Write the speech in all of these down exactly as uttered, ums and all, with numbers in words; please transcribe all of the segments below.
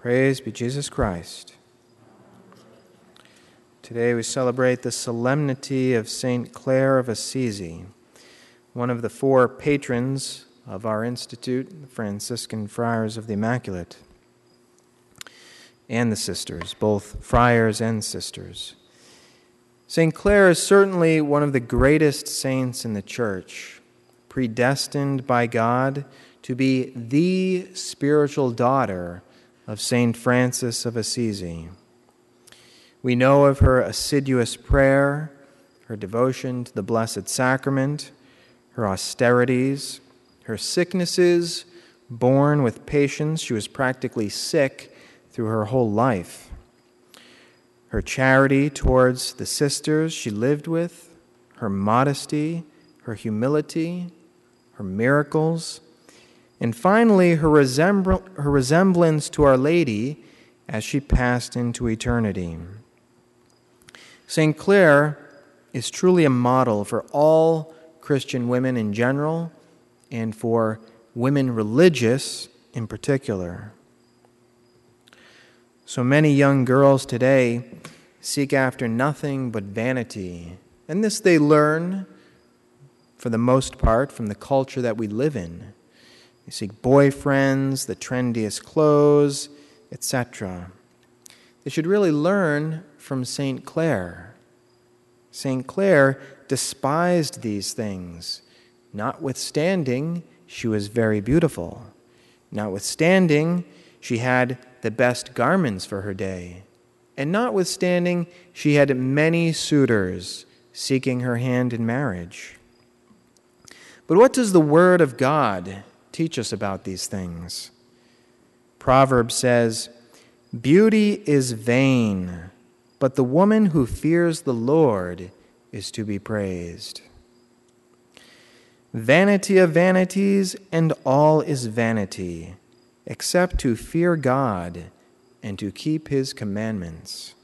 Praise be Jesus Christ. Today we celebrate the solemnity of Saint Clare of Assisi, one of the four patrons of our institute, the Franciscan Friars of the Immaculate, and the sisters, both friars and sisters. Saint Clare is certainly one of the greatest saints in the Church, predestined by God to be the spiritual daughter of Saint Francis of Assisi. We know of her assiduous prayer, her devotion to the Blessed Sacrament, her austerities, her sicknesses, borne with patience. She was practically sick through her whole life. Her charity towards the sisters she lived with, her modesty, her humility, her miracles, and finally her, resembl- her resemblance to Our Lady as she passed into eternity. Saint Clare is truly a model for all Christian women in general and for women religious in particular. So many young girls today seek after nothing but vanity, and this they learn, for the most part, from the culture that we live in. They seek boyfriends, the trendiest clothes, et cetera. They should really learn from Saint Clare. Saint Clare despised these things. Notwithstanding, she was very beautiful. Notwithstanding, she had the best garments for her day. And notwithstanding, she had many suitors seeking her hand in marriage. But what does the Word of God teach us about these things? Proverbs says, "Beauty is vain, but the woman who fears the Lord is to be praised." Vanity of vanities, and all is vanity, except to fear God and to keep his commandments.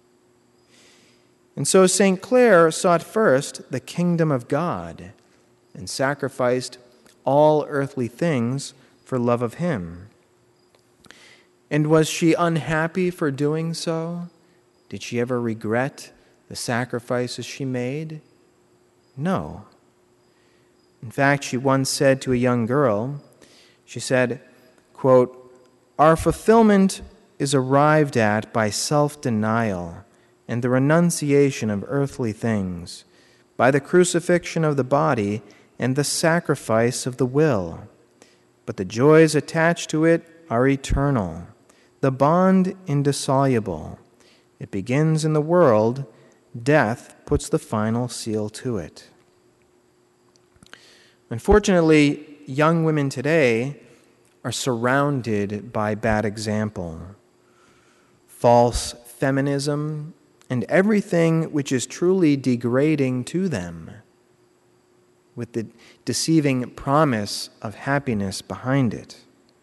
And so Saint Clare sought first the kingdom of God and sacrificed all earthly things for love of him. And was she unhappy for doing so? Did she ever regret the sacrifices she made? No. In fact, she once said to a young girl, she said, quote, "Our fulfillment is arrived at by self-denial and the renunciation of earthly things, by the crucifixion of the body and the sacrifice of the will. But the joys attached to it are eternal, the bond indissoluble. It begins in the world, death puts the final seal to it." Unfortunately, young women today are surrounded by bad example, false feminism, and everything which is truly degrading to them, with the deceiving promise of happiness behind it.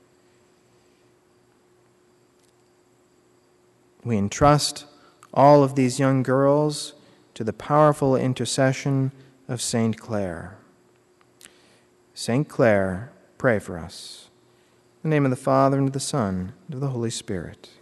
We entrust all of these young girls to the powerful intercession of Saint Clare. Saint Clare, pray for us. In the name of the Father, and of the Son, and of the Holy Spirit.